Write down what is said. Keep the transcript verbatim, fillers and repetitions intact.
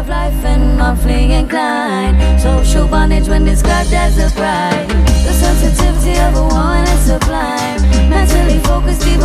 of life and monthly inclined. Social bondage when described as a bride. The sensitivity of a woman is sublime. Mentally focused, even